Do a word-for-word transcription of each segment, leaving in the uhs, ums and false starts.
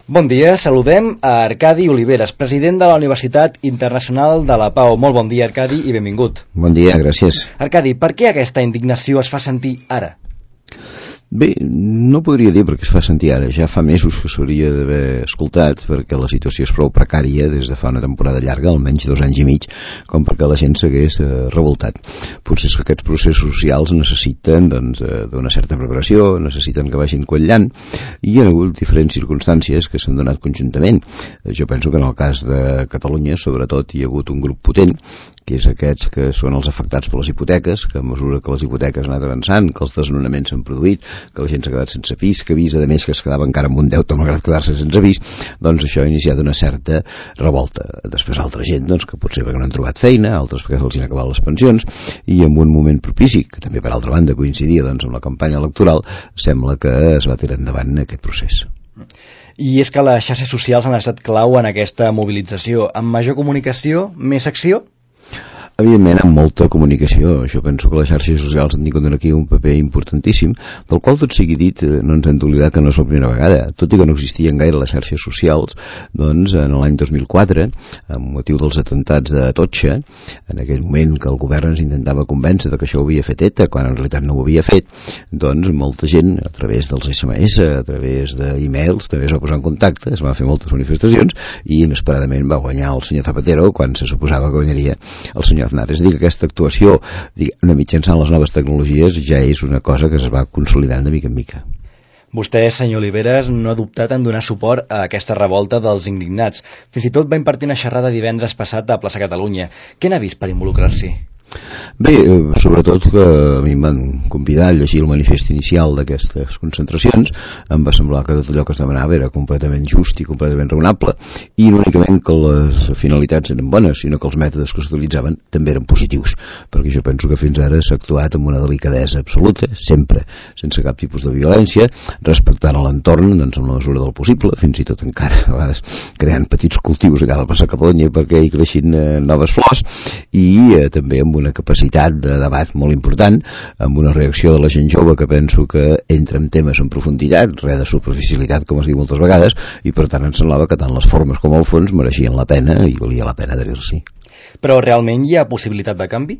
Bon dia, saludem a Arcadi Oliveres, president de la Universitat Internacional de la Pau. Molt bon dia, Arcadi, i benvingut. Bon dia, gràcies. Arcadi, per què aquesta indignació es fa sentir ara? Bé, no podria dir perquè es fa sentir ara. Ja fa mesos que s'hauria d'haver escoltat, perquè la situació és prou precària des de fa una temporada llarga, almenys dos anys i mig, com perquè la gent s'hagués eh, revoltat. Potser és que aquests processos socials necessiten doncs, eh, d'una certa preparació, necessiten que vagin quatllant, i hi ha hagut diferents circumstàncies que s'han donat conjuntament. Jo penso que en el cas de Catalunya, sobretot, hi ha hagut un grup potent, que és aquests que són els afectats per les hipoteques, que a mesura que les hipoteques han anat avançant, que els desnonaments s'han produït, que la gent s'ha quedat sense pis, que ha vist, a més, que es quedava encara amb un deute malgrat quedar-se sense pis, doncs això ha iniciat una certa revolta. Després altra gent, doncs, que potser perquè no han trobat feina, altres perquè se'ls han acabat les pensions, i en un moment propici, que també per altra banda coincidia doncs, amb la campanya electoral, sembla que es va tirar endavant aquest procés. I és que les xarxes socials han estat clau en aquesta mobilització. Amb major comunicació, més acció? Evidentment, amb molta comunicació. Jo penso que les xarxes socials han tingut aquí un paper importantíssim, del qual, tot sigui dit, no ens hem d'oblidar que no és la primera vegada. Tot i que no existien gaire les xarxes socials, doncs en l'any dos mil quatre, amb motiu dels atemptats de Atocha, en aquell moment que el govern ens intentava convèncer de que això ho havia fet ETA, quan en realitat no ho havia fet, doncs molta gent, a través dels esse eme esse, a través d'e-mails, també es va posar en contacte, es van fer moltes manifestacions, i inesperadament va guanyar el senyor Zapatero, quan se suposava que guanyaria el senyor Aznar. És a dir, que aquesta actuació, diguem, mitjançant les noves tecnologies, ja és una cosa que es va consolidant de mica en mica. Vostè, senyor Oliveres, no ha dubtat en donar suport a aquesta revolta dels indignats. Fins i tot va impartir una xerrada divendres passat a Plaça Catalunya. Què n'ha vist per involucrar-s'hi? Bé, sobretot que a mi em van convidar a llegir el manifest inicial d'aquestes concentracions. Em va semblar que tot allò que es demanava era completament just i completament raonable, i no únicament que les finalitats eren bones, sinó que els mètodes que s'utilitzaven també eren positius, perquè jo penso que fins ara s'ha actuat amb una delicadesa absoluta, sempre, sense cap tipus de violència, respectant l'entorn, doncs, en la mesura del possible, fins i tot encara a vegades creant petits cultius a cada plaça Catalunya perquè hi creixin eh, noves flors, i eh, també amb una capacitat de debat molt important, amb una reacció de la gent jove que penso que entra en temes en profunditat, res de superficialitat, com es diu moltes vegades, i per tant em semblava que tant les formes com el fons mereixien la pena i valia la pena adherir-s'hi. Però realment hi ha possibilitat de canvi?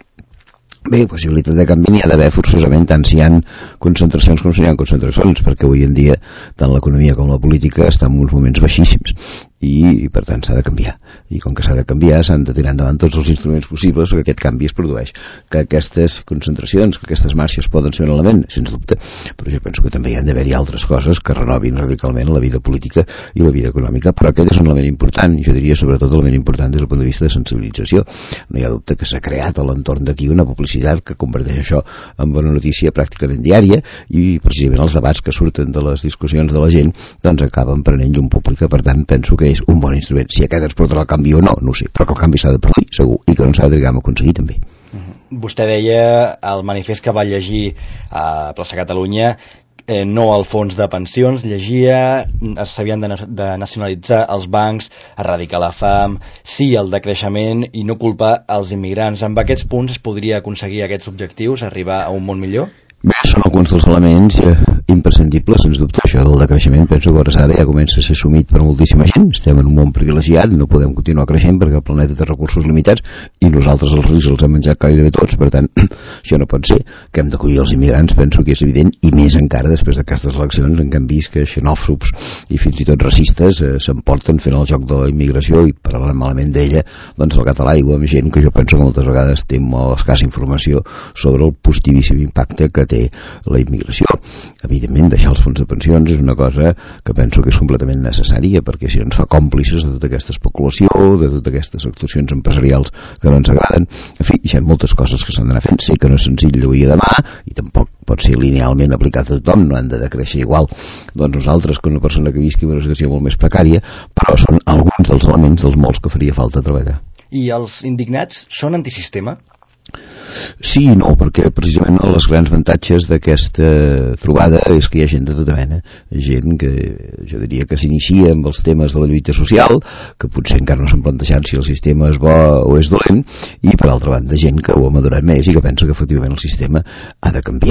Bé, possibilitat de canvi n'hi ha d'haver forçosament, tant si hi ha concentracions com si hi ha concentracions, perquè avui en dia tant l'economia com la política estan en uns moments baixíssims, i per tant s'ha de canviar, i com que s'ha de canviar s'han de tirar endavant tots els instruments possibles perquè aquest canvi es produeix. Que aquestes concentracions, que aquestes marxes poden ser un element, sense dubte, però jo penso que també hi han d'haver-hi altres coses que renovin radicalment la vida política i la vida econòmica, però aquest és un element important, i jo diria sobretot l'element important des del punt de vista de sensibilització. No hi ha dubte que s'ha creat a l'entorn d'aquí una publicitat que converteix això en una notícia pràcticament diària, i precisament els debats que surten de les discussions de la gent doncs acaben prenent llum pública. Per tant, penso que és un bon instrument. Si aquest ens portarà el canvi o no, no ho sé, però que el canvi s'ha de produir, segur, i que no s'ha de trigar a aconseguir també. Uh-huh. Vostè deia al manifest que va llegir a Plaça Catalunya eh, no al fons de pensions, llegia s'havien de, de nacionalitzar els bancs, erradicar la fam, sí al decreixement i no culpar els immigrants. Amb aquests punts es podria aconseguir aquests objectius, arribar a un món millor? Bé, són alguns dels elements eh, imprescindibles, sens dubte. Això del decreixement penso que ara ja comença a ser assumit per moltíssima gent. Estem en un món privilegiat, no podem continuar creixent perquè el planeta té recursos limitats i nosaltres els rics els hem menjat gairebé tots. Per tant, això no pot ser. Que hem d'acollir els immigrants penso que és evident, i més encara després d'aquestes eleccions en què hem vist que xenòfobs i fins i tot racistes eh, s'emporten fent el joc de la immigració, i parlant malament d'ella doncs el català, i amb gent que jo penso que moltes vegades té molt escassa informació sobre el positivíssim impacte que té la immigració. Evidentment, deixar els fons de pensions és una cosa que penso que és completament necessària, perquè si no ens fa còmplices de tota aquesta especulació, de totes aquestes actuacions empresarials que no ens agraden. En fi, hi ha moltes coses que s'han d'anar fent. Sé que no és senzill d'avui a demà, i tampoc pot ser linealment aplicat a tothom, no han de decreixer igual doncs nosaltres que una persona que visqui en una situació molt més precària, però són alguns dels elements dels molts que faria falta treballar. I els indignats són antisistema? Sí i no, perquè precisament un dels grans avantatges d'aquesta trobada és que hi ha gent de tota mena, gent que jo diria que s'inicia amb els temes de la lluita social, que potser encara no s'han plantejat si el sistema és bo o és dolent, i per altra banda gent que ho ha madurat més i que pensa que efectivament el sistema ha de canviar.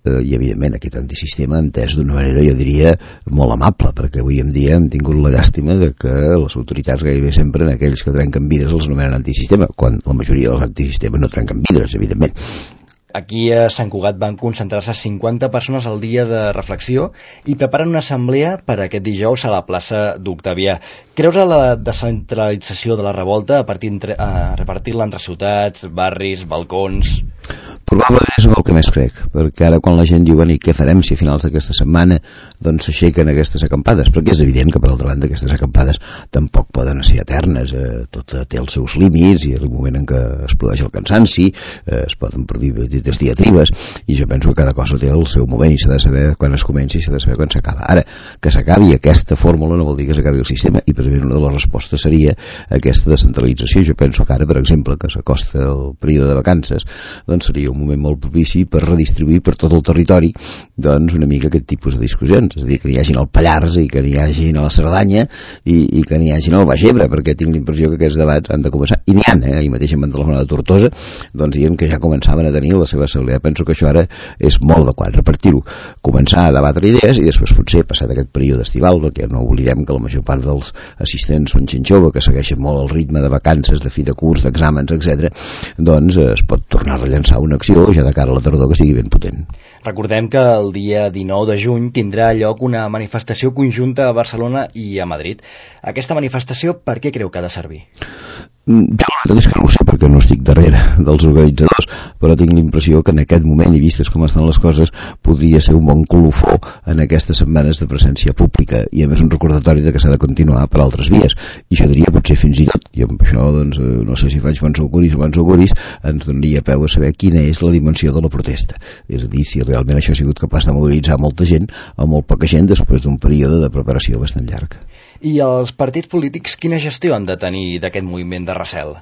eh, i evidentment aquest antisistema entès d'una manera, jo diria, molt amable, perquè avui en dia hem tingut la llàstima de que les autoritats gairebé sempre en aquells que trenquen vidres els anomenen antisistema, quan la majoria dels antisistemes no trenquen vidres, evidentment. Aquí a Sant Cugat van concentrar-se cinquanta persones al dia de reflexió i preparen una assemblea per aquest dijous a la plaça d'Octavià. Creus en la descentralització de la revolta a partir entre, a repartir-la entre ciutats, barris, balcons? Probablement és el que més crec, perquè ara quan la gent diu i què farem si a finals d'aquesta setmana doncs s'aixequen aquestes acampades, perquè és evident que per altra banda aquestes acampades tampoc poden ser eternes, eh, tot té els seus límits i el moment en què es produeix el cansanci, eh, es poden produir petites diatribes, i jo penso que cada cosa té el seu moment i s'ha de saber quan es comença i s'ha de saber quan s'acaba. Ara, que s'acabi aquesta fórmula no vol dir que s'acabi el sistema, i precisament una de les respostes seria aquesta descentralització. Jo penso que ara, per exemple, que s'acosta el període de vacances, doncs seria un moment molt propici per redistribuir per tot el territori doncs una mica aquest tipus de discussions, és a dir, que n'hi hagin al Pallars i que n'hi hagin a la Cerdanya i, i que n'hi hagin al Baix Ebre, perquè tinc la impressió que aquests debats han de començar, i n'hi ha, eh? Ahir mateix em van telefonar de Tortosa, doncs dient que ja començaven a tenir la seva assemblea. Penso que això ara és molt adequat, repartir-ho, començar a debatre idees i després potser, passat aquest període estival, perquè no oblidem que la major part dels assistents són gent jove, que segueixen molt el ritme de vacances, de fi de curs, d'exàmens, etcètera, doncs es pot tornar a rellençar una acció ja de cara a la tardor que sigui ben potent. Recordem que el dia dinou de juny tindrà lloc una manifestació conjunta a Barcelona i a Madrid. Aquesta manifestació per què creu que ha de servir? Jo la veritat és que no ho sé perquè no estic darrere dels organitzadors, però tinc l'impressió que en aquest moment, i vistes com estan les coses, podria ser un bon colofó en aquestes setmanes de presència pública i a més un recordatori de que s'ha de continuar per altres vies, i jo diria potser fins i tot, i amb això doncs, no sé si faig bons auguris o bons auguris, ens donaria peu a saber quina és la dimensió de la protesta, és a dir, si realment això ha sigut capaç de mobilitzar molta gent o molt poca gent després d'un període de preparació bastant llarg. I els partits polítics quina gestió han de tenir d'aquest moviment de recel?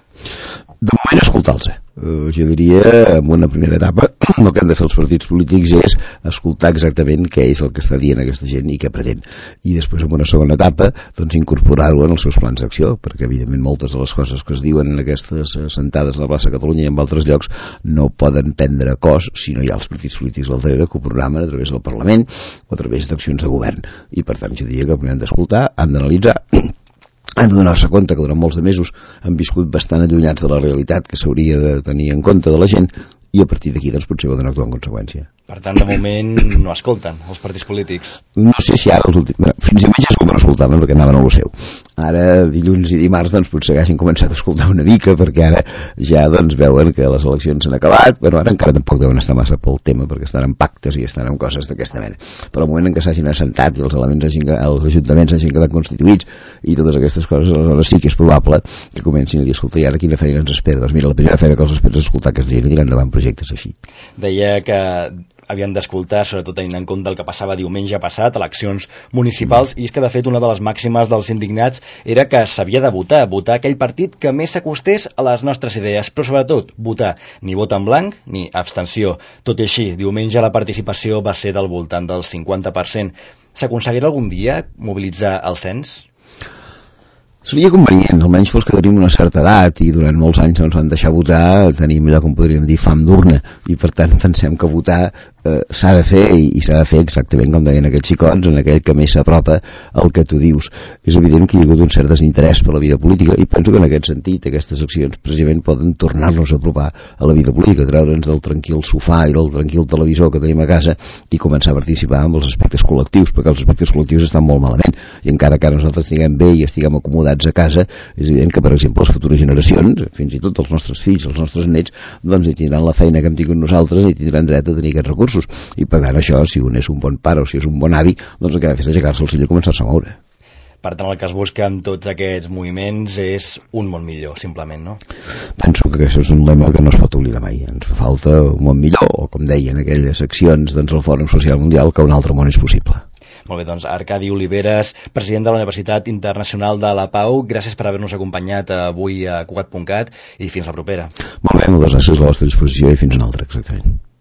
De moment escoltar-los. Uh, jo diria, en una primera etapa, el que han de fer els partits polítics és escoltar exactament què és el que està dient aquesta gent i què pretén. I després, en una segona etapa, doncs incorporar-ho en els seus plans d'acció, perquè evidentment moltes de les coses que es diuen en aquestes sentades a la plaça Catalunya i en altres llocs no poden prendre cos si no hi ha els partits polítics al darrere que ho programen a través del Parlament o a través d'accions de govern. I per tant jo diria que primer han d'escoltar, han d'analitzar, han de donar-se compte que durant molts de mesos han viscut bastant allunyats de la realitat que s'hauria de tenir en compte de la gent, i a partir d'aquí doncs potser poden actuar en conseqüència. Per tant, de moment no escolten els partits polítics. No sé si ara els últims... Fins diumenge segur que no escoltaven perquè anaven a lo seu. Ara, dilluns i dimarts, doncs potser hagin començat a escoltar una mica perquè ara ja doncs veuen que les eleccions s'han acabat, però ara encara tampoc deuen estar massa pel tema perquè estan en pactes i estan en coses d'aquesta mena. Però al moment en què s'hagin assentat i els elements hagin, els ajuntaments hagin quedat constituïts i totes aquestes coses, aleshores sí que és probable que comencin a dir, escolta, i ara quina feina ens espera? Doncs mira, la primera feina que els espera és escoltar aquesta gent i tirar endavant projectes així. Deia que havien d'escoltar, sobretot tenint en compte el que passava diumenge passat, eleccions municipals, i és que de fet una de les màximes dels indignats era que s'havia de votar, votar aquell partit que més s'acostés a les nostres idees, però sobretot votar ni vot en blanc ni abstenció. Tot i així, diumenge la participació va ser del voltant del cinquanta per cent. S'aconseguirà algun dia mobilitzar el cens? Seria convenient, almenys pels que tenim una certa edat i durant molts anys no ens van deixar votar, tenim allò com podríem dir fam d'urna, i per tant pensem que votar eh, s'ha de fer i, i s'ha de fer exactament com deien aquests xicons, en aquell que més s'apropa al que tu dius. És evident que hi ha hagut un cert desinterès per la vida política i penso que en aquest sentit aquestes accions precisament poden tornar-nos a apropar a la vida política, treure'ns del tranquil sofà i del tranquil televisor que tenim a casa i començar a participar amb els aspectes col·lectius, perquè els aspectes col·lectius estan molt malament i encara que nosaltres estiguem bé i estiguem acomodats a casa, és evident que per exemple les futures generacions, fins i tot els nostres fills, els nostres nets, doncs hi tindran la feina que hem tingut nosaltres i tindran dret a tenir aquests recursos, i per tant això, si un és un bon pare o si és un bon avi, doncs el que ha de fer és aixecar-se al silla i començar-se a moure. Per tant, el que es busca amb tots aquests moviments és un món millor, simplement, no? Penso que això és un lema que no es pot oblidar mai. Ens fa falta un món millor, o com deien aquelles seccions doncs, del Fòrum Social Mundial, que un altre món és possible. Molt bé, doncs Arcadi Oliveres, president de la Universitat Internacional de la Pau, gràcies per haver-nos acompanyat avui a Cugat punt cat i fins la propera. Molt bé, moltes gràcies a la vostra disposició i fins una altra, exactament.